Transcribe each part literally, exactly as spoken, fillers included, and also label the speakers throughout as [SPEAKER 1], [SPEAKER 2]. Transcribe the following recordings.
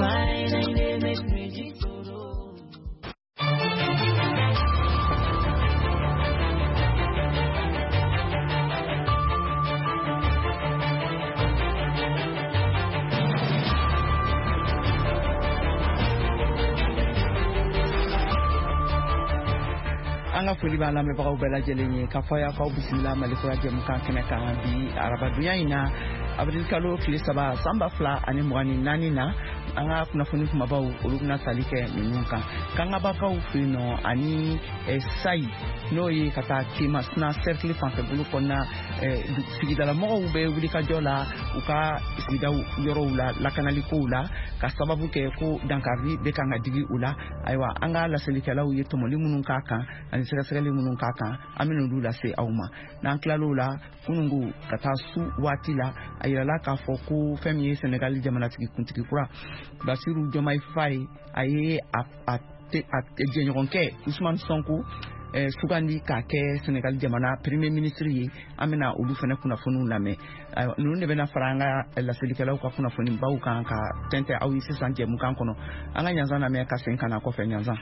[SPEAKER 1] Anga foli b'a lamɛnbagaw bɛɛ lajɛlen ye k'a fɔ y'a k'aw bisimila Malikura jɛmukan kɛnɛ kan bi arabadonya in na avril kalo tile saba san ba fila ani mugan ni naani na an ka kunnafoni kumabaw olu bɛna tali kɛ ninnu kan kangabakaw fɛ yen nɔ ani sayi n'o ye ka taa Kemasina cercle fanfɛbolo kɔnɔna sigidalamɔgɔw bɛ wulikajɔ la u ka sigidaw yɔrɔw la lakanalikow la ka sababu kɛ ko dankari bɛ kan ka digi u la ayiwa an ka laselikɛlaw ye tɔmɔli minnu k'a kan ani sɛgɛsɛgɛli minnu k'a kan an bɛna olu lase aw ma n'an tilal'o la kunungo ka taa su waati la a yirala k'a fɔ ko fɛn min ye Senegal jamanatigi kuntigi kura Basiru Diomaye Faye a ye a jɛɲɔgɔnkɛ Ousmane Sonko sugandi k'a kɛ Senegal jamana premier ministre ye an bɛna olu fana kunnafoniw lamɛn ninnu de bɛna fara an ka laselikɛlaw ka kunnafoni baw kan ka tɛntɛn aw ye sisan jɛmukan kɔnɔ an ka ɲanzan lamɛn ka segin ka na kɔfɛ ɲanzan.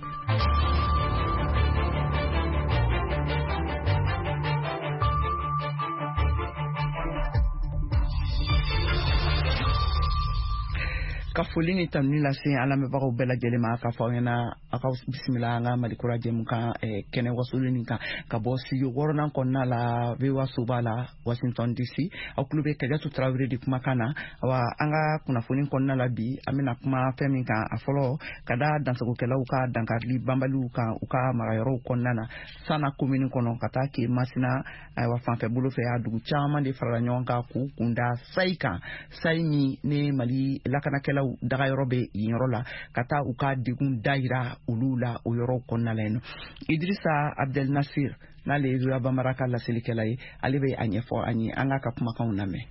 [SPEAKER 1] Ka foli ni tanuni lase an lamɛnbagaw bɛɛ lajɛlen ma k'a fɔ aw ɲɛna aw ka bisimila an ka Malikura jɛmukan kɛnɛ wasoloni kan ka bɔ studio wɔɔrɔnan kɔnɔna la V O A so b'a la Washington D C aw tulo bɛ Kɛjatu Tarawele de kumakan na wa an ka kunnafoni kɔnɔna la bi an bɛna kuma fɛn min kan a fɔlɔ ka da dansagokɛlaw ka dankari banbaliw kan u ka marayɔrɔw kɔnɔna na Sana commune kɔnɔ ka taa Kemasina ayiwa fanfɛ bolo fɛ a dugu caman de farala ɲɔgɔn kan k'u kunda sayi kan sayi min ne Mali lakanakɛlaw daga yɔrɔ bɛ yen yɔrɔ la ka taa u ka degun dayira olu la o yɔrɔ kɔnɔna la yen Idrissa Abdel Nasir n'ale ye Yoruba Mara ka laselikɛla ye ale bɛ a ɲɛfɔ an ye an ka ka kumakanw lamɛn.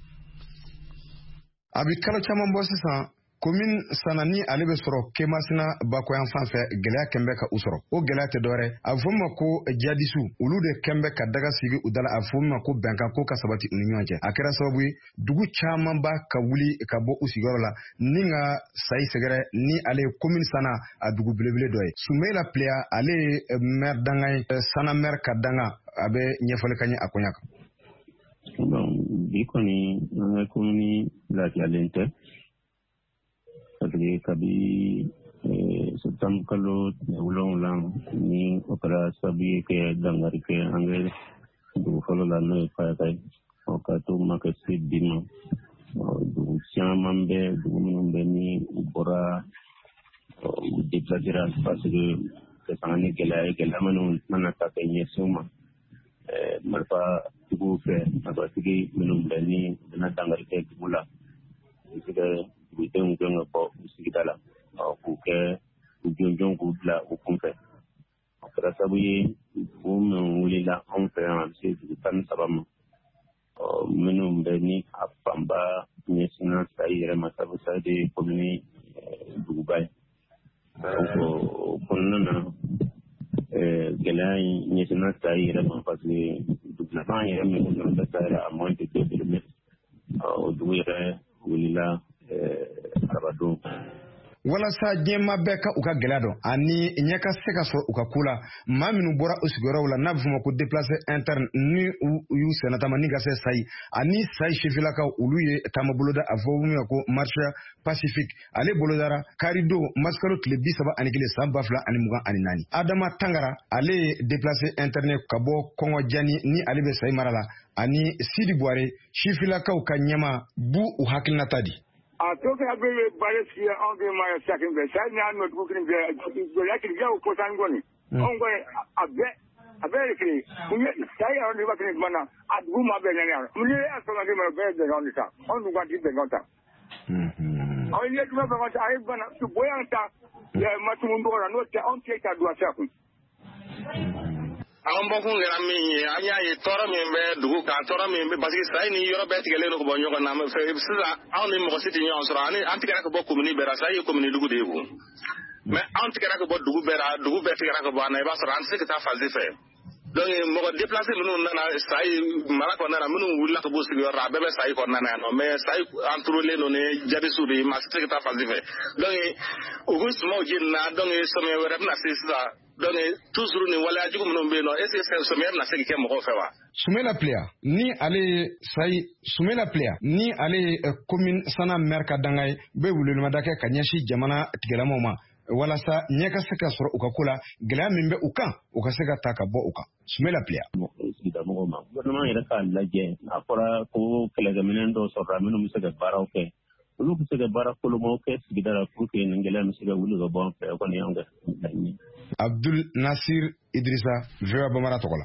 [SPEAKER 2] A bɛ kalo caman bɔ sisan commune Sana ni ale bɛ sɔrɔ Kemasina bakoyan fan fɛ gɛlɛya kɛnbɛ ka u sɔrɔ o gɛlɛya tɛ dɔwɛrɛ a bɛ fɔ ma ko jadisu olu de kɛnbɛ ka daga sigi u dala a bɛ fɔ ma ko bɛnkan ko ka sabati u ni ɲɔgɔn cɛ a kɛra sababu ye dugu caman ba ka wuli ka bɔ u sigiyɔrɔ la ni ka sayi sɛgɛrɛ ni ale ye commune Sana a dugu belebele dɔ ye Soumaïla Pleya ale ye maire danga ye Sana maire ka danga a bɛ ɲɛfɔli ka ɲɛ a koɲa kan.
[SPEAKER 3] Bon bi kɔni an ka commune lafiyalen tɛ parce que kabi septembre kalo wolonwula ni o kɛra sababu ye kɛ dankari kɛ an ka dugu fɔlɔ la n'o ye Fayaka ye ka to ma kɛ se bi ma dugu caman bɛ dugu minnu bɛ ni u bɔra u déplacera parce que ka sanga ni gɛlɛya ye gɛlɛya minnu mana ta kɛ ɲɛsinw ma marifa tigiw fɛ marifatigi minnu bɛ ni u bɛna dankari kɛ dugu la dugudenw gɛn ka bɔ u sigida la k'u kɛ u jɔnjɔn k'u bila u kunfɛ a kɛra sababu ye dugu minnu wulila anw fɛ yan a bɛ se dugu tan ni saba ma minnu bɛ ni a fanba ɲɛsinna sayi yɛrɛ ma sabu sayi de ye commune duguba ye o kɔnɔna na gɛlɛya in ɲɛsinna sayi yɛrɛ ma parce que dugulaban yɛrɛ min dɔrɔn bɛ sayi a moins de deux kilomètres o dugu yɛrɛ wulila arabadon
[SPEAKER 2] walasa diɲɛma bɛɛ ka u ka gɛlɛya dɔn ani ɲɛ ka se ka sɔrɔ u ka ko la maa minnu bɔra u sigiyɔrɔw la n'a bɛ fɔ ma ko déplacé interne ni u y'u sɛnɛ tama ni ka se sayi ani sayi sifilakaw olu ye taama boloda a fɔ min ko marche pacifique ale bolodara karido maskalo tile bi saba ani kelen san ba fila ani mugan ani naani Adama Tangara ale ye déplacé interne ka bɔ Kɔngɔ Jani ni ale bɛ sayi mara la ani Sidi Buware sifilakaw ka ɲɛma bu u hakilinata di.
[SPEAKER 4] A to ka bɛ bale siya anw de ma ye sakin bɛɛ sa ni an nɔ dugu kelen bɛɛ gɛlɛya kiri jaw ko tan kɔni anw kɔni a bɛɛ a bɛɛ ye kelen mun ye sa yɛrɛ de b'a kelen tuma na a dugu ma bɛɛ ɲɛna mun ye a sɔrɔ de ma bɛɛ ye bɛnkan de ta anw dun ka di bɛnkan ta anw ye juma bɛnkan ta a ye bana boyan ta matumu dɔgɔ la n'o tɛ anw tɛ ka don a fɛ kun.
[SPEAKER 5] An bɔkun kɛra min ye an y'a ye tɔɔrɔ min bɛ dugu kan tɔɔrɔ min bɛ parce que sayi ni yɔrɔ bɛɛ tigɛlen don ka bɔ ɲɔgɔn na sisan anw ni mɔgɔ si tɛ ɲɔgɔn sɔrɔ an tigɛra ka bɔ commune bɛɛ la sayi ye commune dugu de ye o mais anw tigɛra ka bɔ dugu bɛɛ la dugu bɛɛ tigɛra ka bɔ an na i b'a sɔrɔ an tɛ se ka taa Faldi fɛ donc mo déplacer minu nana sai mara ko nana minu wulla ko bosi yo rabe be sai ko nana no mais sai entre les no ne jadi suri master ta fazife donc auguste mo jinna donc some wera na sisa donc toujours ni wala jugu minu be no est ce que some na seki ke mo ko fewa
[SPEAKER 2] Soumela Plea ni ale sai Soumela Plea ni ale uh, commune sana merka dangay be wulul madake kanyashi jamana tigelamo ma wala sa nyaka seka soro ukakula gela mimbe ukan ukaseka taka bo uka Soumela Plea
[SPEAKER 3] sida mo ma gouvernement ira ka laje apora ko kala gaminen do sorra minu musega bara oke ulu musega bara ko lo mo ke sida ra ko ke ngela musega wulu go bon fe ko ni anga
[SPEAKER 2] Abdul Nasir Idrissa Vera Bamara Tokola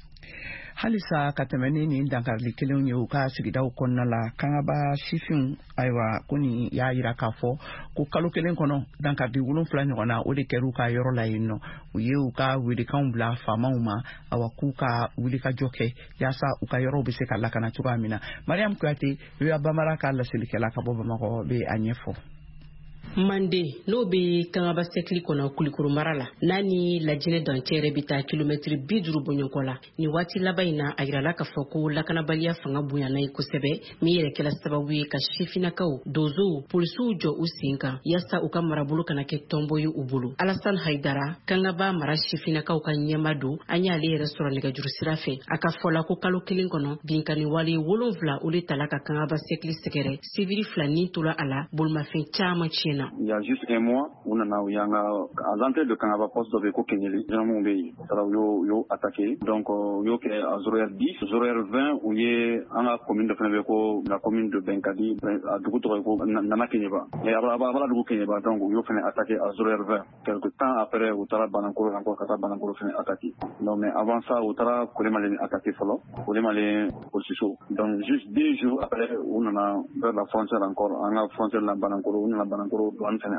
[SPEAKER 1] halisa katemeni ni dankarli kelen ye u ka sigida kɔnɔna la kangaba sifin aywa kuni ya yira k'a fɔ ko kalo kelen kɔnɔ dankardi wolonfila ɲɔgɔn na o de kɛra u ka yɔrɔ la yen nɔ u ye u ka welekanw bila faamaw ma awa k'u ka wulikajɔ kɛ yaasa u ka yɔrɔw bɛ se ka lakana cogoya min na Mariam Kuyate Yoya Bamara ka laselilikɛla ka bɔ Bamakɔ bɛ a ɲɛfɔ
[SPEAKER 6] Mande no be kangaba sekli kona kulikuru marala nani lajine dancere bita kilometri biduru bonyokola ni wati labaina ayirala ka foko lakana balia fanga buyana ikosebe mi yere kela sababu ka shifina kaw dozo polisu jo usinka yasa ukamara bulu kana ke tomboyu ubulu Alassane Haidara kangaba mara shifina kaw ka nyamadu anyali restaurant lega jurusirafe aka fola ko kalo kilin kono binkani wali wolonvla uli talaka kangaba sekli sekere civil flani tula ala bulma fin chama china
[SPEAKER 7] Il y a juste un mois, on a eu à l'entrée de Kangaba Post de Veko Kenyeli, yo yo attaqué. Donc yo que à zéro heure dix, zéro heure vingt, où il y a la commune de Fenveko, la commune de Benkadi, à Dugutoreko, Nana Kenyeba. Et à la Dugu Kenyeba, donc yo fait attaqué à zéro heure vingt. Quelque temps après, Outara Banankoro, encore Kata Banankoro fait attaqué. Non mais avant ça, Outara Kolemalé attaqué solo, Kolemalé Osiso. Donc juste deux jours après, on a vers la frontière encore, on a frontière la Banankoro, on a Banankoro.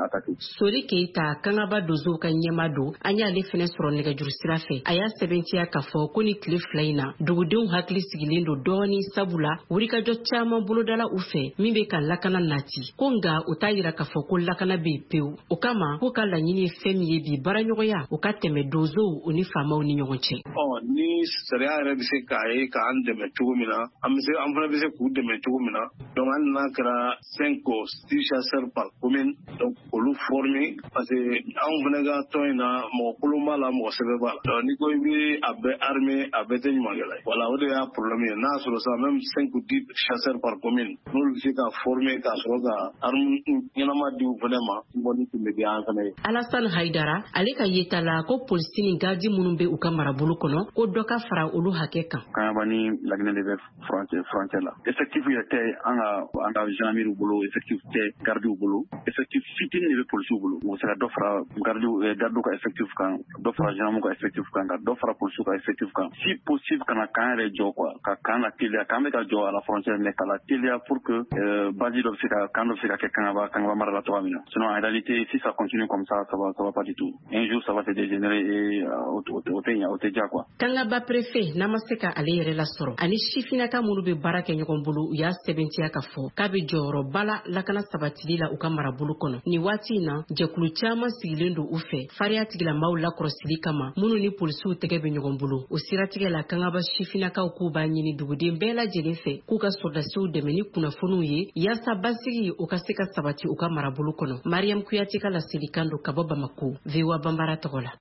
[SPEAKER 6] Sori Keita kangaba dozo ka nyamado anya le fene soro nega jurusira fe aya seventia ka fo koni cliff laina dugudenw hakli sigilindo doni sabula wurika jo chama bulodala ufe mimbe kan lakana nati konga utayira ka fo ko lakana be peu o kama ko kala nyini femi bi baranyoya o ka teme dozo oni fama oni nyonche
[SPEAKER 8] oh ni sariya re bise kai ka ande me tugumina amse amfana bise ku de me tugumina donc an nakra cinq chasseurs par commune donc olu formé parce que on venait ga toina mo kuluma la mo sebeba donc ni ko bi abe armée abe te nyamagala voilà o de ya problème na sur ça même cinq ou dix chasseurs par commune nous le ka formé ka so ga arme nyama di vraiment boni timbe bi an kana
[SPEAKER 6] Alassane Haidara aleka yetala ko polisi ngadi munumbe ukamara bulu kono ko doka fara olu hakeka
[SPEAKER 7] kan bani lagne de frontière frontière là effectif était anga anga gendarmerie bulu effectif te garde bulu effectif fitin ne be polisi bulu o sera dofra garde garde ko effectif kan dofra gendarme ko effectif kan dofra polisi ko effectif kan si possible kana kan re jo quoi ka kan la télé kan be ka jo à la frontière mais ka la télé pour que basi do sera kan do sera que kan va kan va mara la trois minutes sinon en réalité si ça continue comme ça ça va ça va pas du tout un jour ça va se dégénérer et au au tenya au teja quoi
[SPEAKER 6] kanga ba préfet namaseka alere la soro ani shifina ka mulu be baraka nyokon bulu ya seventia ka fo ka be joro bala lakana sabatili la ukamara bulu kono ni wati na jekulu chama sigilendo ufe faria tigila maula krosili kama munu ni polisu tege be nyokon bulu o siratige la kanga ba shifina ka ku ba nyini dugude mbela jelefe ku ka sodasu de meni kuna fonu ye ya sabasigi o ka seka sabati ukamara bulu kono Mariam Kuyate ka la silikando kababa maku vewa bambara togola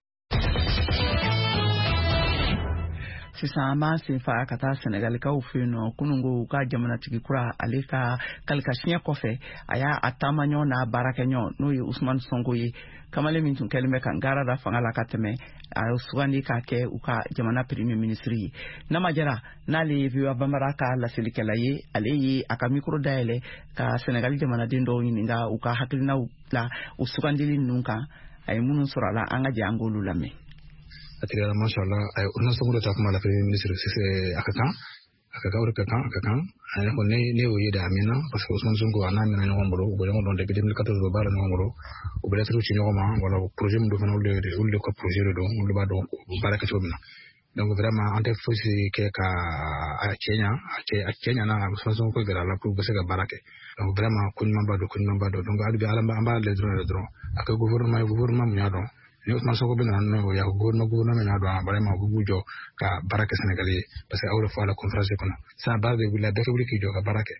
[SPEAKER 1] sisan an b'an sen fa ka taa Senegalikaw fɛ yen nɔ kunungo ka jamanatigi kura ale ka kalikasiɲɛ kɔfɛ a y'a a taamaɲɔgɔn n'a baarakɛɲɔgɔn n'o ye Usmane Sonko ye kamalen min tun kɛlen bɛ ka ngara da fanga la ka tɛmɛ a sugandi k'a kɛ u ka jamana premier ministre ye Nama Jara n'ale ye Viva Bambara ka laselilikɛla ye ale ye a ka micro dayɛlɛ ka Senegali jamanaden dɔw ɲininka u ka hakilinaw la u sugandili ninnu kan a ye minnu sɔrɔ a la an ka jɛ an k'olu lamɛn.
[SPEAKER 9] Atigala mashallah ay unna songo ta kuma la premier ministre c'est akakan akakan or akakan akakan ay ko ne ne o yeda amina parce que Ousmane Sonko ana amina nyom bolo bo nyom don depuis deux mille quatorze do bala nyom bolo o bela tru ci nyom ma wala projet mu do fana le le ko projet do le ba do baraka ci obina donc vraiment ante fosi ke ka a Kenya a Kenya na Ousmane Sonko gara la pour bese ga barake donc vraiment kun mamba do kun mamba do donc adu bi ala amba le drone le drone ak gouvernement gouvernement mu nyado ni Ousmane Sonko be na no ya gouverneur gouverneur na do vraiment bu jo ka baraka sénégalais parce que awre fa la conférence kono sa base de la république jo ka baraka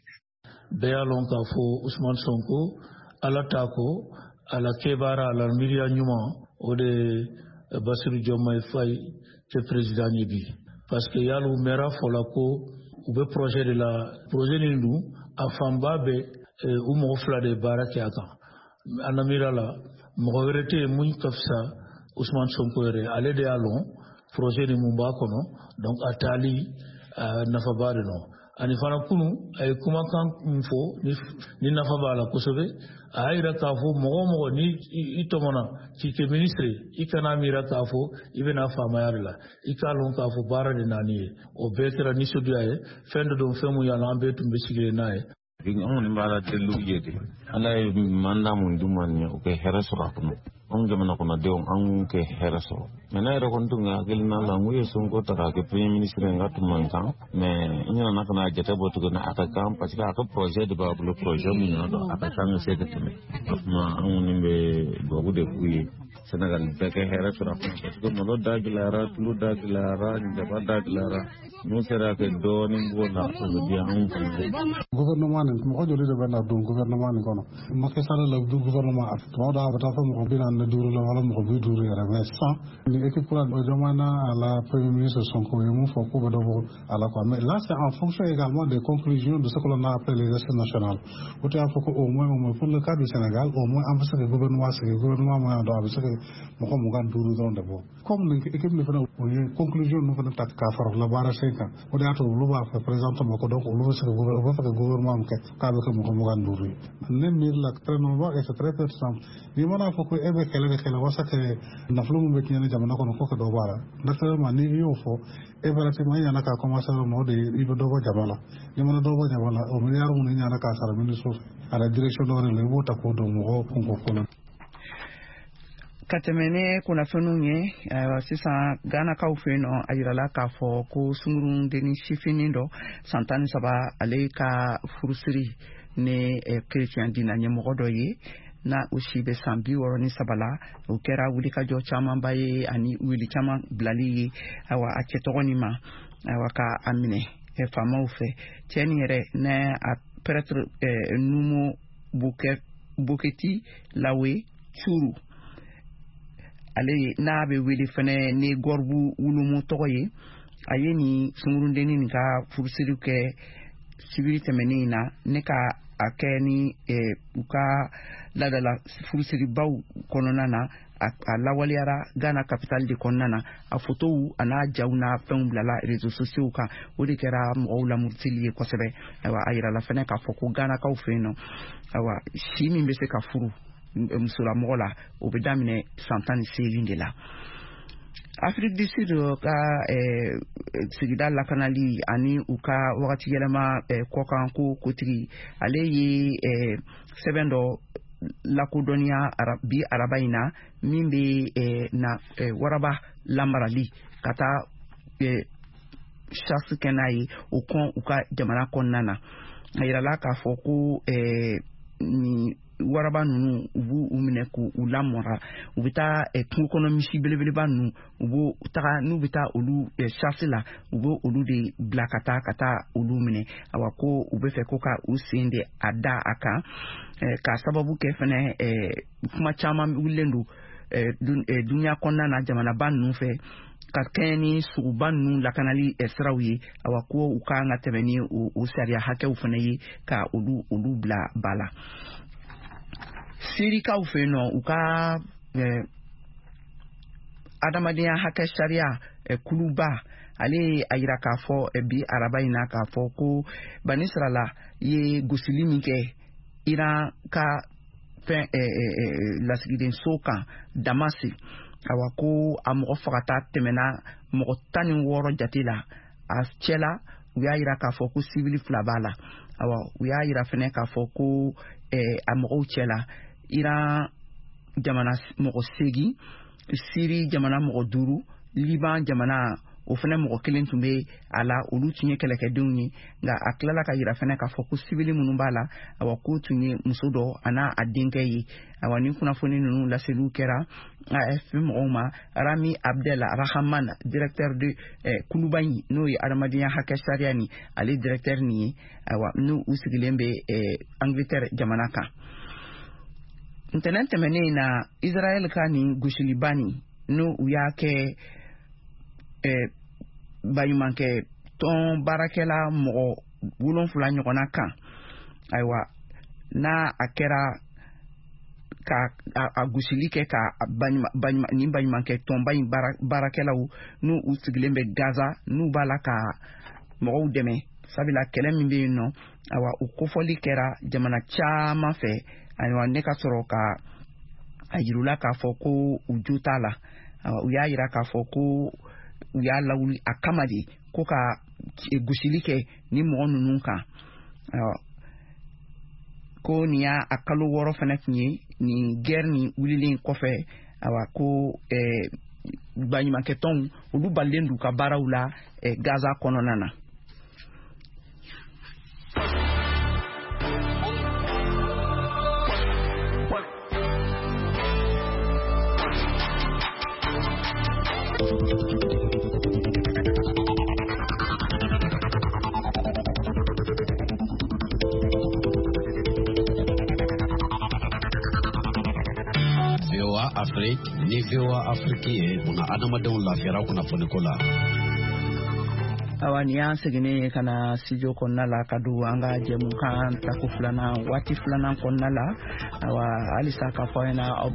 [SPEAKER 10] be alon ka fo Ousmane Sonko ala tako ala kebara ala miria nyuma o de Bassirou Diomaye Faye ke président bi parce que yalu mera fola ko ube projet de la projet ni ndu afamba be u mo fla de baraka aka anamira la mo werete muñ kafsa Ousmane Sonko re ale de alon projet ni mumba kono donc atali nafa bare no ani fana kunu ay kuma kan info ni ni nafa bala kosobe ayira ka fo mogo mogo ni itomona ki ke ministre ikana mira ka fo ibena fama yarla ikalon ka fo bara de nani o betera ni soduaye fendo do femu ya lambe tumbe sigire nae
[SPEAKER 11] on ni bala telu yede ala manda mun dumanya o ke herasura kono on jamana kono de on ke heraso mena ero kon tunga gelna la nguye Sonko taka ke premier ministre ngatu mankan mais ina na kana jeta botu na ataka parce que aka projet de ba le projet mi na do ataka na sete teme ma on ni be gogu de kuyi Sénégal be ke herasura parce que mo da gilara tulu da gilara ni da da gilara no sera ke do ni bona so dia on
[SPEAKER 12] gouvernement ni mo jodi de bana do gouvernement ni kono Macky Sall la du gouvernement at to da ba ta fa mo bina na duru la wala mo bi duru ya mais sans ni équipe pour la jamana à la premier ministre Sonko et mo fo ko be do à la quoi mais là c'est en fonction également des conclusions de ce que l'on a appelé les élections nationales au théâtre faut au moins au moins pour le cas du Sénégal au moins en fait le gouvernement c'est le gouvernement mo do avec ce que mo ko mo gan duru don de bo comme l'équipe ni fa conclusion no fa ta ka far la bara o de ato lu ba fa président mo ko donc lu se gouvernement fa gouvernement ke ka be ko mo mo gan duru ne mir la très non et c'est très pertinent ni mana fa ko ebe kele de kele wasa ke na flu mo be nyane jamana ko ko do bara naturellement ni yo fo ebe la te ma yana ka commencer mo de ibe do ba jamala ni mana do ba jamala o mi yaro mo ni yana ka sara ministre à la direction de le vota ko do mo ko ko ko
[SPEAKER 1] katemene kuna fenunye uh, sisa Ghana ka ufeno ayirala ka fo ko sungurun deni sifinindo santani saba ale ka furusiri ne eh, Christian dina nyemogodo ye na ushibe sambi woroni sabala ukera wuli ka jo chama baye ani wili chama blali awa aketogoni ma awa ka amine e fama ufe tieni yere ne a peut-être eh, numo buket buketi lawe churu ale na be wele fene ne gorbu wulumu toye ayeni sungurundeni ni ka furusiri ke civilité menina ne ka akeni e uka la da la furusiri baw kononana a lawaliara Ghana capital de konana a photo ana jauna fem blala réseaux sociaux ka odi kera mo la murtili ko sebe awa ayira la fene ka foko Ghana ka ufeno awa shimi mbese ka furu musula mola obedamine santani selinde la Afrique du Sud ka eh, sigida la kanali ani uka wakati yelema eh, kokan ko kotri ale yi eh, sebendo la kodonia arabi arabaina mimbe eh, na eh, waraba lambarali kata eh, chasse kenai ukon uka jamana konnana ayira la ka foko eh, ni waraba nunu ubu umine ku ulamora ubita e kunkono mishi belebele ba nu ubu taka nu bita olu e chasila ubu olu de blakata kata olu mine awako ube fe koka usinde ada aka e, ka sababu ke fene e kuma chama ulendu e, dun, e dunya konna na jamana ban nu fe ka keni suban nu la kanali esrawi awako ukanga temeni u, u saria hake ufene yi ka olu olu bla bala Siri ka ufeno uka eh, adamadia hake sharia eh, kuluba ale ayira ka fo eh, bi araba ina ka fo ko banisra la ye gosilimi ke ira ka pen eh, eh, eh, la sigiden soka damasi awako amogo fakata temena mogo tani woro jatila aschela uya ira ka fo ko civil flabala awa uya ira fene ka fo ko eh, amogo chela ira jamana mogo segi Siri jamana mogo duru Liban jamana o fana mɔgɔ kelen tun bɛ a la olu tun ye kɛlɛkɛdenw ye nka a tilala ka yira fana k'a fɔ ko civil minnu b'a la awa k'u tun ye muso dɔ an'a a denkɛ ye awa ni kunnafoni ninnu laseliw kɛra A F P mɔgɔw ma Rami Abdel Rahman directeur de eh, Kulubayi n'o ye adamadenya hakɛ sariya ni ale directeur ni ye awa n'u u sigilen bɛ eh, Angleterre jamana kan ntɛnɛn tɛmɛnen na Israel ka ni gosiliba ni n'u u y'a kɛ eh, baɲumankɛ tɔn baarakɛla mɔgɔ wolonfila ɲɔgɔnna kan ayiwa n'a a kɛra ka a gosili kɛ ka ni baɲumankɛ tɔnba in baarakɛlaw n'u u sigilen bɛ Gaza n'u b'a la ka mɔgɔw dɛmɛ sabula kɛlɛ min bɛ yen nɔ awa u kofɔli kɛra jamana caman fɛ ayiwa ne ka sɔrɔ ka a yirula k'a fɔ ko u jo t'a la awa u y'a yira k'a fɔ ko u y'a lawuli a kama de ko ka gosili kɛ ni mɔgɔ ninnu kan ko nin y'a a kalo wɔɔrɔ fana tun ye nin guerre nin wulilen kɔfɛ awa ko eh, baɲumankɛtɔnw olu balilen d'u ka baaraw la eh, Gaza kɔnɔna na.
[SPEAKER 13] Afrique ni V O A Afrique ye una adamadenw lafiyara kunnafoni ko la.
[SPEAKER 1] Awa ni y'an seginne ka na studio kɔnɔna la ka don an ka jɛmukan tako filanan waati filanan kɔnɔna la awa halisa k'a fɔ ɲɛna aw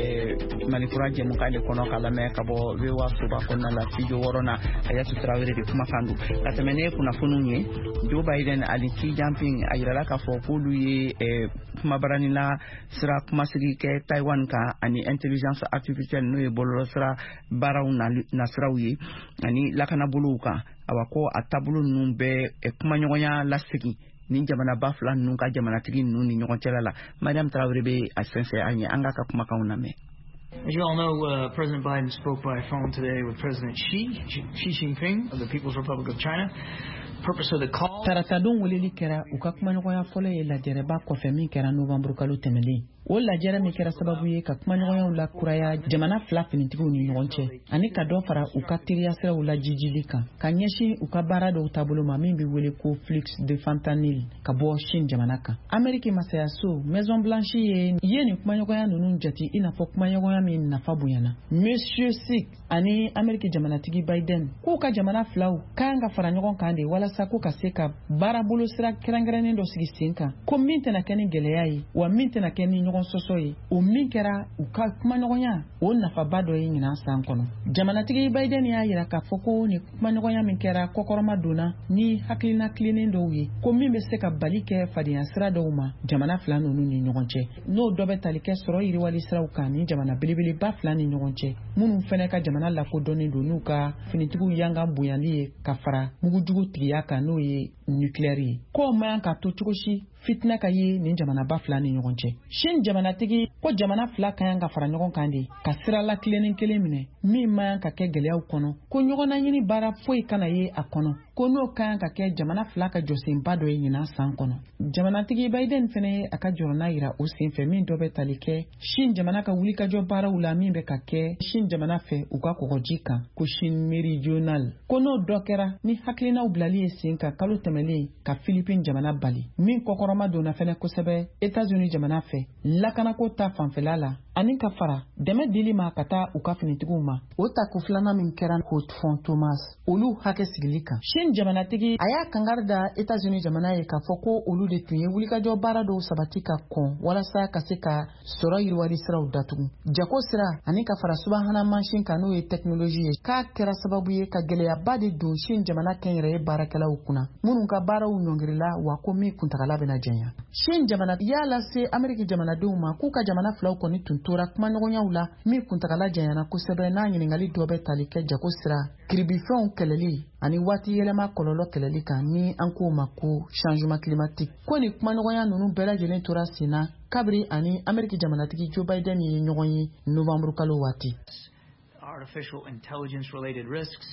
[SPEAKER 1] bɛ Malikura jɛmukan de kɔnɔ k'a lamɛn ka bɔ V O A soba kɔnɔna la studio wɔɔrɔnan Hayatu Tarawele de kumakan don ka tɛmɛ ne kunnafoniw ye Joe Biden ani Xi Jinping a yirala k'a fɔ k'olu ye kumabaranila sira kumasigi kɛ Taiwan kan ani intelligence artificielle n'o ye bɔlɔlɔsira baaraw nasiraw ye ani lakanabolow kan awa ko a taabolo ninnu bɛ kumaɲɔgɔnya lasegin ni jamanaba fila ninnu ka jamanatigi ninnu ni ɲɔgɔn cɛla la Mariam Traoré bɛ a sɛnsɛn an ye an ka ka kumakanw lamɛn.
[SPEAKER 14] As you all know, uh, President Biden spoke by phone today with President Xi, Xi Jinping of the People's Republic of China. Purpose of the call. Taratadon weleli kɛra u ka kumaɲɔgɔnya fɔlɔ ye lajɛrɛba kɔfɛ min kɛra Novembre kalo tɛmɛnen. O lajɛrɛ min kɛra sababu ye ka kumaɲɔgɔnyaw la kuraya jamana fila finitigiw ni ɲɔgɔn cɛ ani ka dɔ fara u ka teriya siraw la jijili kan ka ɲɛsin u ka baara dɔw taabolo ma min bɛ wele ko Flux de Fentanyl ka bɔ Chine jamana kan. Amérique masayaso Maison Blanche ye ye ni kumaɲɔgɔnya ninnu jate i n'a fɔ kumaɲɔgɔnya min nafa bonyana. Monsieur Xi ani Amérique jamanatigi Biden k'u ka jamana filaw kan ka fara ɲɔgɔn kan de walasa ko ka se ka baarabolo sira kɛrɛnkɛrɛnnen dɔ sigi sen kan ko min tɛna kɛ ni gɛlɛya ye wa min tɛna kɛ ni ɲɔgɔn sɔsɔ ye o min kɛra u ka kumaɲɔgɔnya o nafaba dɔ ye ɲinan san kɔnɔ. Jamanatigi Biden y'a yira k'a fɔ ko ni kumaɲɔgɔnya min kɛra kɔkɔrɔma donna ni hakilina tilennen dɔw ye ko min bɛ se ka bali kɛ fadenya sira dɔw ma jamana fila ninnu ni ɲɔgɔn cɛ n'o dɔ bɛ tali kɛ sɔrɔ yiriwali siraw kan ni jamana belebeleba fila ni ɲɔgɔn cɛ minnu fɛnɛ ka jamana lakodɔnnen don n'u ka finitigiw yanga bonyali ye ka fara mugujugu tigiya kan n'o ye nucléaire ye k'o man ka to cogo si fitina ka ye nin jamanaba fila ni ɲɔgɔn cɛ. Chine jamanatigi ko jamana fila ka yan ka fara ɲɔgɔn kan de ka sira la tilennen kelen minɛ min man ka kɛ gɛlɛyaw kɔnɔ ko ɲɔgɔnna ɲini baara foyi kana ye a kɔnɔ ko n'o ka yan ka kɛ jamana fila ka jɔsenba dɔ ye ɲinan san kɔnɔ. Jamanatigi Biden fana ye a ka jɔrɔna yira o senfɛ min dɔ bɛ tali kɛ Chine jamana ka wulikajɔ baaraw la min bɛ ka kɛ Chine jamana fɛ u ka kɔgɔji kan ko Chine Méridionale ko n'o dɔ kɛra ni hakilinaw bilali ye sen kan kalo tɛmɛlen ka Philippines jamana bali min kɔkɔrɔma donna fɛnɛ kosɛbɛ États-Unis jamana fɛ lakanako ta fanfɛla la ani ka fara dɛmɛ dili ma ka taa u ka finitigiw ma o tako filanan min kɛra Haute-Font Thomas olu hakɛ sigili kan. Chine jamanatigi a y'a kangari da États-Unis jamana ye k'a fɔ ko olu de tun ye wulikajɔ baara dɔw sabati ka kɔn walasa ka se ka sɔrɔ yiriwali siraw datugu. Jako sira ani ka fara subahana mansin kan n'o ye technologie ye k'a kɛra sababu ye ka gɛlɛyaba de don Chine jamana kɛnyɛrɛye baarakɛlaw kunna minnu ka baaraw ɲɔngirila wa ko min kuntagala bɛna jɛnya. Chine jamana y'a lase Amérique jamanadenw ma k'u ka jamana filaw kɔni tun tora kumaɲɔgɔnyaw la min kuntagala jɛnyana kosɛbɛ n'a ɲininkali dɔ bɛ tali kɛ jako sira kiribifɛnw kɛlɛli ani waati yɛlɛma kɔlɔlɔ kɛlɛli kan ni an k'o ma ko changement climatique ko ni kumaɲɔgɔnya ninnu bɛɛ lajɛlen tora sen na kabiri ani Amérique jamanatigi Joe Biden ye ɲɔgɔn ye Novembre kalo waati. Artificial intelligence related risks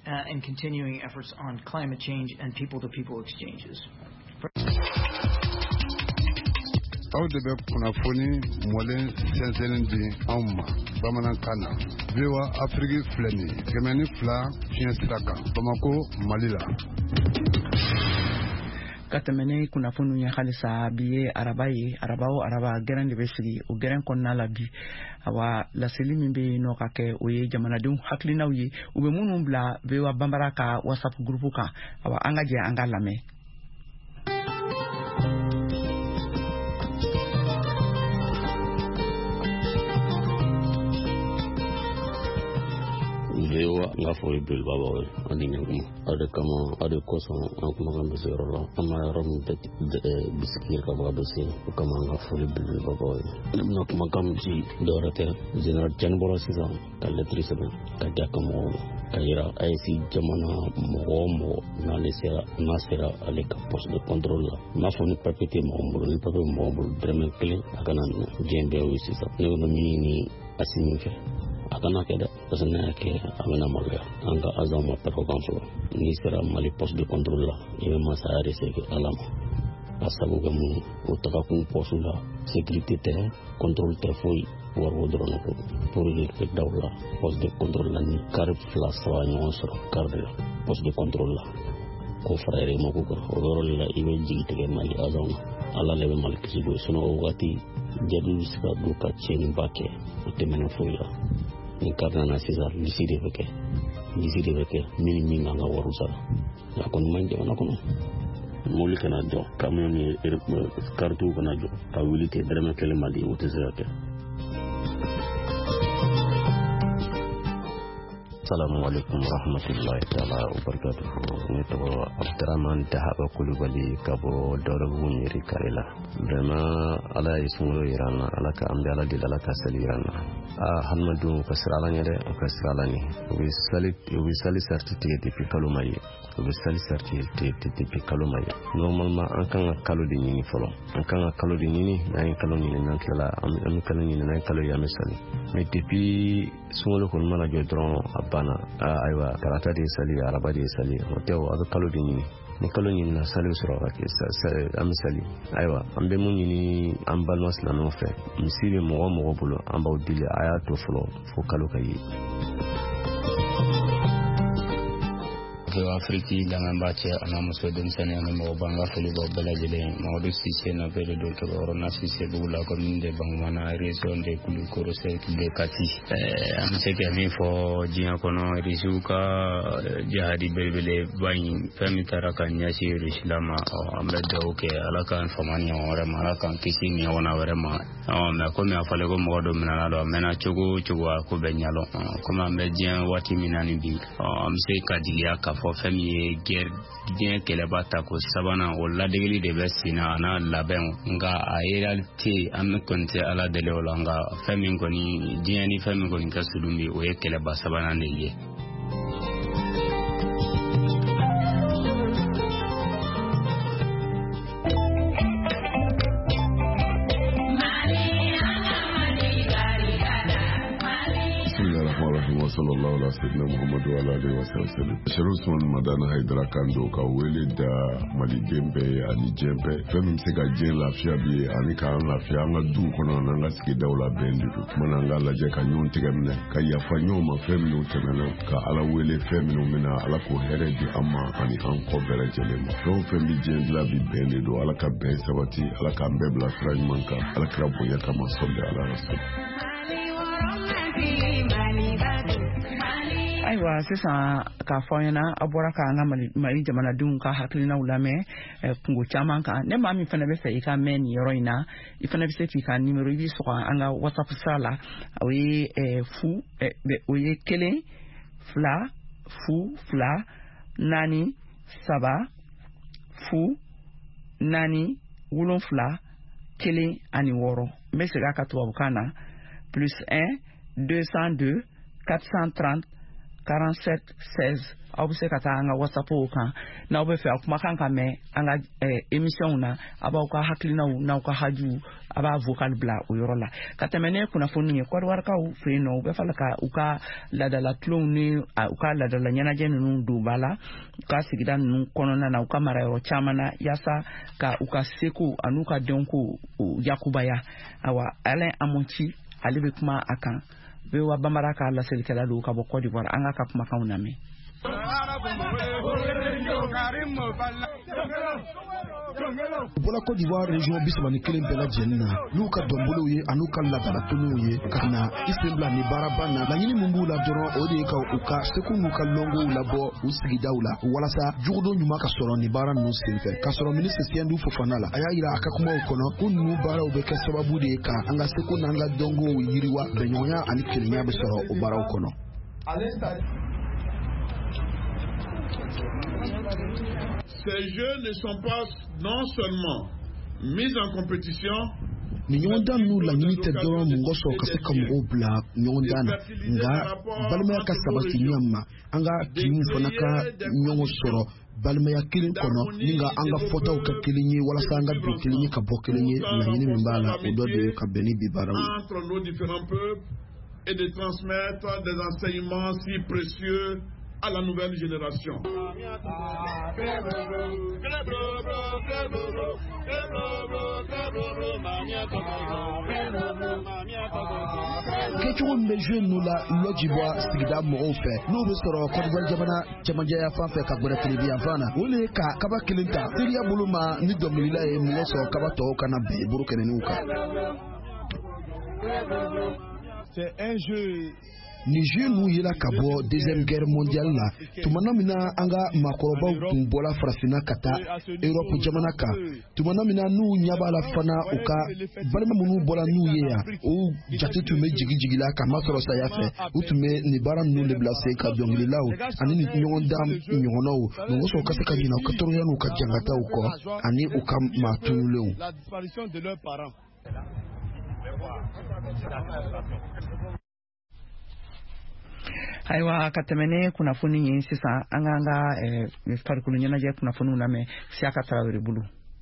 [SPEAKER 14] uh, and continuing efforts on climate change and people-to-people exchanges.
[SPEAKER 15] aw de bɛ kunnafoni mɔlen sɛnsɛnlen di anw ma bamanankan na VOA Afrique filɛ nin ye kɛmɛ ni fila fiɲɛ sira kan Bamako Mali la.
[SPEAKER 1] ka tɛmɛ ni kunnafoniw ye halisa bi ye araba ye araba o araba gɛrɛn de bɛ sigi o gɛrɛn kɔnɔna la bi awa laseli min bɛ yen nɔ ka kɛ o ye jamanadenw hakilinaw ye u bɛ minnu bila VOA Bambara ka WhatsApp groupe kan awa an ka jɛ an ka lamɛn.
[SPEAKER 16] Lewa nga fo bil baba andi ngam ade kama ade koso an kuma kan be zero la ama ram bet biskir ka baba se kama nga fo bil baba na kuma kam ji dorate general jan boro sisa ka letrise be ka jakamo ka ira IC jamana mo mo na lesera na sera ale ka poste de contrôle na fo ni papete mo mo ni papete mo mo vraiment clé akana jembe o sisa ne no ni asini fe akana keda pasana ke amena malya anga azama perko kanflo ni sera mali poste de contrôle la ibe masare se ke alama asabu gamu utaka kun posula sécurité terrain contrôle téléphone war wodro no pour le ke dawla poste de contrôle la ni car flas wa nyon soro car de poste de contrôle la ko frère mo ko odoro la ibe jigite ke mali azama ala lebe mali kisigo sono wati jadi ska du ka cheni bake utemena foya ni karna na sisa liside beke liside beke mini minga nga warusa ya kon manje na kono moli kana do kamioni kartu kana jo ka wilite drama kele mali utezake. Assalamu alaikum warahmatullahi taala wabarakatuh. Nito Abdurrahman Dahaba Kulubali kabo dorobu nyeri karela. Vraiment ala ismulo irana ala ka ambe ala di ala ka salirana. Ah Hamadu kasrala nyere kasrala ni. Ubi salit ubi salit certificate depuis kalumay. Ubi salit certificate depuis kalumay. Normalement an kan kalo di nyini folo. An kan kalo di nyini na en kalo nyini na kala am kalo nyini na kalo ya mesali. Mais depuis sumolo kon mala jo dron bana aywa karata de sali araba de sali hotewo ado kalo de ni ni kalo ni na sali usro ka ke sa am sali aywa ambe mun ni ambal masla no fe misiri mo mo bolo amba udile aya to flo fo kalo kayi
[SPEAKER 17] Afriki dengan baca anak musuh dan sana yang mau bangga fuli bawa belajar le mau disisi na bela dol ke orang nasi se bula komin de bang mana reason de kulu korose de kati eh am se ke mi fo jina kono risuka jihadi belbele bain femitara kan nyasi rislama am da oke alaka famani ora malaka kisi ni ona wera ma o me ko me afale ko mo do minana do mena chogo chogo ko benyalo ko ma me jin wati minani bi am se kadilia ka fo fami ger bien kele bata ko sabana wala degli de besina ana laben nga ayelti am konte ala de lolanga fami ngoni diani fami ngoni kasudumbi o yekele ba sabana neye
[SPEAKER 18] sallallahu alaihi wasallam Muhammadu wa alihi wasallam Sharusman Madana Haidara Kando ka wele da Mali Jembe ani Jembe fem se ga jen la fia bi ani ka la fia nga du kono na nga ski dawla bendi mana nga la je ka nyon tigamne ka ya fanyo ma fem no temena ka ala wele fem no mena ala ko here di amma ani an ko bere jele ma fo fem bi jen la bi bendi do ala ka be sabati ala ka mbebla fraj manka ala ka bonya ka ma solde ala rasul
[SPEAKER 1] aiwa sisan ka fɔɲɛna a bɔra ka an ka mali jamanadenw ka hakilinaw lamɛn kungo caman kan ne maa min fana bɛ fɛ i ka mɛn nin yɔrɔ in na i fana bɛ se k'i ka nimero i b'i sɔgɔ an ka whatsapp sira la o ye fu o ye kelen fila fu fila naani saba fu naani wolonfila kelen ani wɔɔrɔ n bɛ segin a ka tubabukan na plus un deux cent deux quatre cent trente quarante-sept seize aw bɛ se ka taa an ka WhatsApp kan n'aw bɛ fɛ a kumakan ka mɛn an ka émission na a b'aw ka hakilinaw n'aw ka hajuw a b'a vocal bila o yɔrɔ la ka tɛmɛ ne kunnafoni ye kɔdiwarikaw fɛ yen nɔ u bɛ fɛ ka u ka ladala tulonw ni u ka ladala ɲɛnajɛ ninnu don ba la u ka sigida ninnu kɔnɔna na u ka marayɔrɔ caman na yaasa ka u ka seko an'u ka dɔnko yakubaya awa Alain Amonti ale bɛ kuma a kan bɛ wa bambara ka laselikɛla don ka bɔ Côte d'Ivoire an ka ka kumakanw lamɛn.
[SPEAKER 19] Bola Côte d'Ivoire région bismani kelen bɛɛ lajɛlen na n'u ka dɔnbolow ye an'u ka laadalatoninw ye ka na i sen bila nin baaraba na laɲini min b'u la dɔrɔn o de ye ka u ka seko n'u ka lɔngow labɔ u sigidaw la walasa jugudo ɲuman ka sɔrɔ nin baara ninnu senfɛ ka sɔrɔ ministre Siyandu Fofana la a y'a yira a ka kumaw kɔnɔ ko ninnu baaraw bɛ kɛ sababu de ye ka an ka seko n'an ka dɔngow yiriwa bɛnɲɔgɔnya ani kelenya bɛ sɔrɔ o baaraw kɔnɔ.
[SPEAKER 20] Ces jeux ne sont pas non seulement mis en compétition.
[SPEAKER 19] Ni ɲɔgɔn dan n'u laɲini tɛ dɔrɔn mun kɔsɔn ka se ka mɔgɔw bila ɲɔgɔn dan na nka balimaya ka sabati ɲɛ ma an ka kinw fana ka ɲɔgɔn sɔrɔ balimaya kelen kɔnɔ ni ka an ka fɔtaw ka kelen ye walasa an ka don kelen ye ka bɔ kelen ye laɲini min b'a la o dɔ de ye ka bɛn ni bi baaraw ye.
[SPEAKER 20] Entre nos différents peuples et de transmettre des enseignements si précieux à la nouvelle génération.
[SPEAKER 19] Kɛcogo min bɛ joué ninnu la lɔjibɔ sigida mɔgɔw fɛ n'u bɛ sɔrɔ Côte d'Ivoire jamana cɛmancɛ yan fan fɛ ka gɛrɛ Tilibi yan fan na o de ye ka kaba kelen ta teriya bolo ma ni dɔnkilida ye mɔgɔ sɔrɔ kaba tɔw kana bin buru kɛnɛniw kan.
[SPEAKER 21] C'est un jeu.
[SPEAKER 19] Ni jeu n'u yela ka bɔ deuxième guerre mondiale la tumana min na an ka maakɔrɔbaw tun bɔla farafinna ka taa Europe jamana kan tumana min na n'u ɲɛ b'a la fana u ka balima minnu bɔra n'u ye yan o jate tun bɛ jigi jigi la ka masɔrɔ saya fɛ u tun bɛ nin baara ninnu de bila sen ka dɔnkililaw ani ni ɲɔgɔn dan ɲɔgɔnnaw mɔgɔ sɔrɔ ka se ka ɲinɛ u ka tɔɔrɔya n'u ka jangataw kɔ ani u ka maa tunulenw.
[SPEAKER 1] Ayiwa ka tɛmɛ ne kunnafoni ye sisan an ka an ka farikolo ɲɛnajɛ kunnafoniw lamɛn Siaka Tarawele bolo.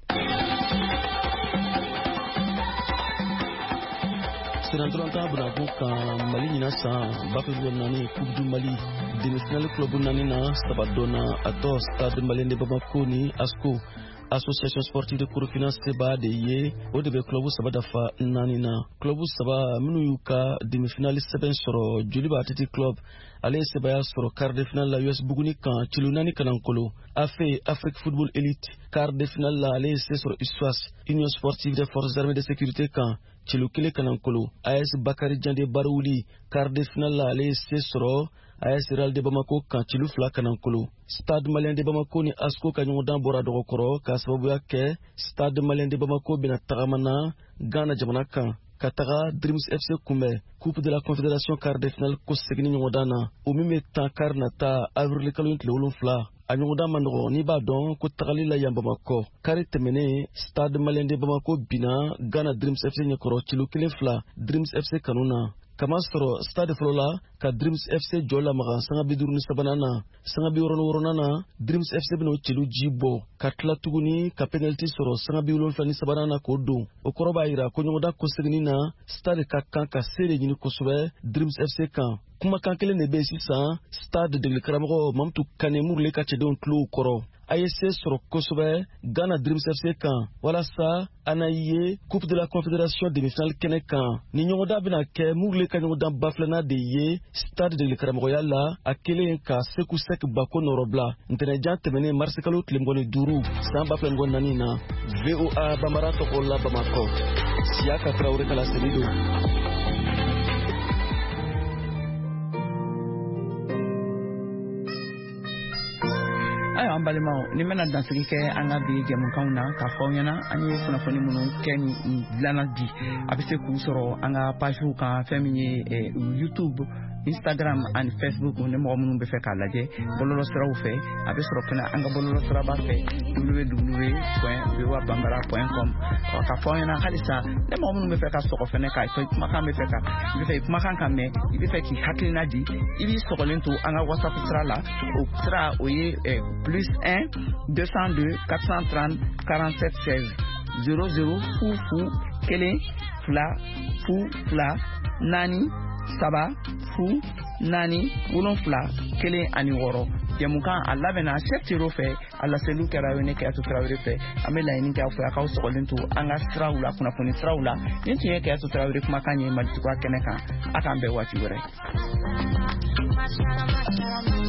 [SPEAKER 22] Senatron ta burabu kan Mali ɲina san bafelu nani Coupe du Mali demi-finale club nani na Sabadona ato Stade Malien de Bamako ni ASCO Association sportive de Kurufina Seba de ye o de be club saba dafa nani na club saba minu yuka demi-finale seben soro Joliba Athletic Club ale seba ya soro quart de finale la U S Buguni kan cilu nani kanankolo afe Afrique Football Elite quart de finale la ale se soro Iswas Union Sportive des Forces Armées de Sécurité kan cilu kele kanankolo A S Bakari Jande Barouli quart de finale la ale se soro A S Real de Bamako kan cilu fila kanankolo Stade Malien de Bamako ni ASCO ka ɲɔgɔn dan bɔra dɔgɔkɔrɔ ka sababuya kɛ Stade Malien de Bamako bena tagamana Ghana jamana kan ka taga Dreams F C kunbɛ Coupe de la Confédération quart de finale ko segini ɲɔgɔn dan na o min bɛ tan quart nata avril kalo tile wolonfila a ɲɔgɔn dan ma nɔgɔ n'i b'a dɔn ko tagali la yan Bamakɔ kari tɛmɛnen Stade Malien de Bamako bina Ghana Dreams F C ɲɛkɔrɔ kilo kelen fila Dreams F C kanu na kama sɔrɔ stade fɔlɔ la ka Dreams F C jɔ lamaga sanga bi duuru ni sabanan na sanga bi wɔɔrɔ ni wɔɔrɔnan na Dreams F C bɛna o celu ji bɔ ka tila tuguni ka penalty sɔrɔ sanga bi wolonfila ni sabanan na k'o don o kɔrɔ b'a yira ko ɲɔgɔndan kɔsegini na stade ka kan ka se de ɲini kosɛbɛ Dreams F C kan kumakan kelen de bɛ yen sisan stade degeli karamɔgɔ Mamutu Kane Murule ka cɛdenw tulow kɔrɔ a ye se sɔrɔ kosɛbɛ Ghana Dreams F C kan walasa ana ye Coupe de la Confédération demi-finale kɛnɛ kan ni ɲɔgɔndan bɛna kɛ Murule ka ɲɔgɔndan ba filanan de ye stade degeli karamɔgɔya la a kelen ka Seku Sek Bako nɔrɔbila ntɛnɛnjan tɛmɛnen mars kalo tile mugan ni duuru san ba fila ni mugan ni naani na V O A Bambara tɔgɔ la Bamakɔ Siaka Tarawele kala seli don.
[SPEAKER 1] Ayiwa an balimaw ni bɛna dansigi kɛ an ka bi jɛmukanw na k'a fɔ aw ɲɛna an ye kunnafoni minnu kɛ dilanna bi a bɛ se k'u sɔrɔ an ka pagew kan fɛn min ye YouTube Instagram and Facebook ne mɔgɔ minnu bɛ fɛ k'a lajɛ bɔlɔlɔ siraw fɛ a bɛ sɔrɔ fana an ka bɔlɔlɔ siraba fɛ w w w point v o a bambara point com ka fɔ ɲɛna halisa ne mɔgɔ minnu bɛ fɛ ka sɔgɔ fana ka kumakan bɛ fɛ ka i bɛ fɛ kumakan ka mɛn i bɛ fɛ k'i hakilina di i b'i sɔgɔlen to an ka WhatsApp sira la o sira o ye plus un deux cent deux quatre cent trente quarante-sept seize zéro zéro fu fu kelen fila fu fila naani saba fu naani wolonfila kelen ani wɔɔrɔ jamukan a labɛnna Cheick Tiro fɛ a laseliw kɛra ne Kayatu Tarawele fɛ an bɛ laɲini kɛ aw fɛ a k'aw sɔgɔlen to an ka siraw la kunnafoni siraw la nin tun ye Kayatu Tarawele kumakan ye Malituka kɛnɛ kan a k'an bɛn waati wɛrɛ